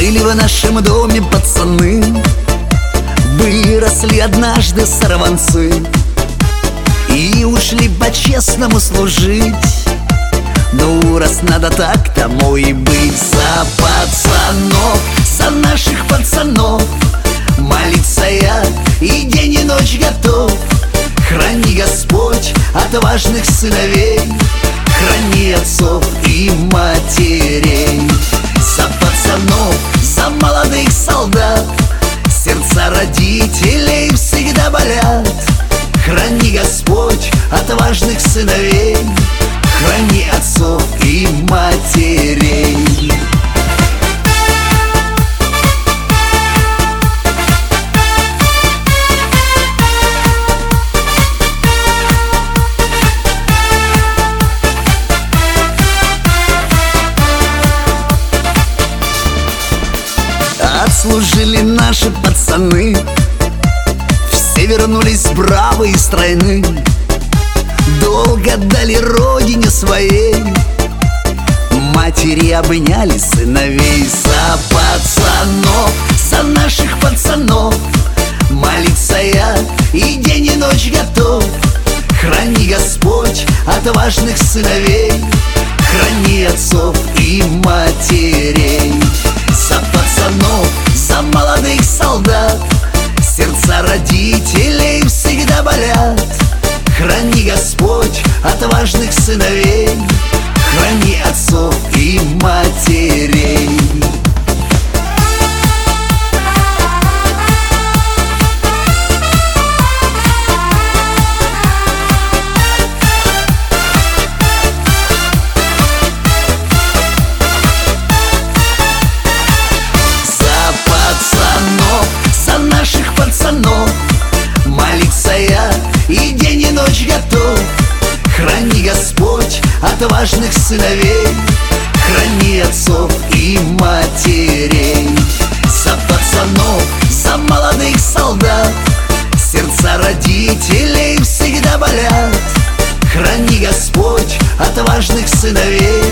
Жили в нашем доме пацаны, выросли однажды сорванцы и ушли по-честному служить. Ну, раз надо так, тому и быть. За пацанов, за наших пацанов молиться я и день и ночь готов. Храни Господь отважных сыновей, храни отцов и матерей. За пацанов, за молодых солдат сердца родителей всегда болят. Храни Господь отважных сыновей, храни отцов и матерей. Отслужили наши пацаны, все вернулись бравые и стройны. Долго дали родине своей, матери обняли сыновей. За пацанов, за наших пацанов молиться я и день и ночь готов. Храни Господь отважных сыновей, храни отцов и матерей. За пацанов, за молодых солдат сердца родителей всегда болят. Храни Господь отважных сыновей, храни отцов и матерей. За пацанов, за наших пацанов молиться я и день и ночь готов. Храни Господь отважных сыновей, храни отцов и матерей. За пацанов, за молодых солдат сердца родителей всегда болят. Храни Господь отважных сыновей,